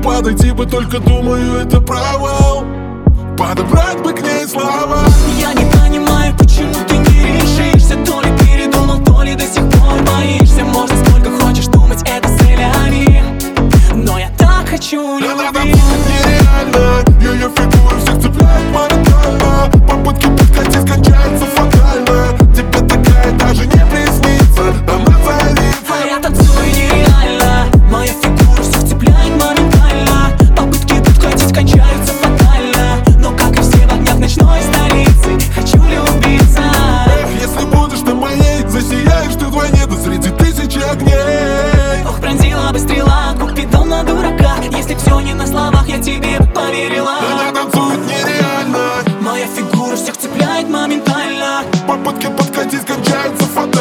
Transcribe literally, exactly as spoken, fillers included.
подойти бы, только думаю, это провал. Подобрать бы к ней слова. Я не понимаю, почему ты не решишься. То ли передумал, то ли до сих пор боишься. Можно сколько хочешь думать, это соляви, но я так хочу Она любить. танцует нереально, ее фигура всех цепляет моментально. Попытки подкатить кончаются фатально. Тебе такая даже не приснится, она царица. А я танцую нереально, моя фигура всех цепляет моментально. Попытки подкатить кончаются фатально, но как и все в огнях ночной столицы, хочу любиться. Эх, если будешь ты моей, засияешь ты вдвойне, да среди тысячи огней. Ох, пронзила бы стрела, купидон на дурака. Если все не на словах, я тебе поверила. Она танцует нереально, моя фигура всех цепляет моментально. попытки подкатить кончаются фатально.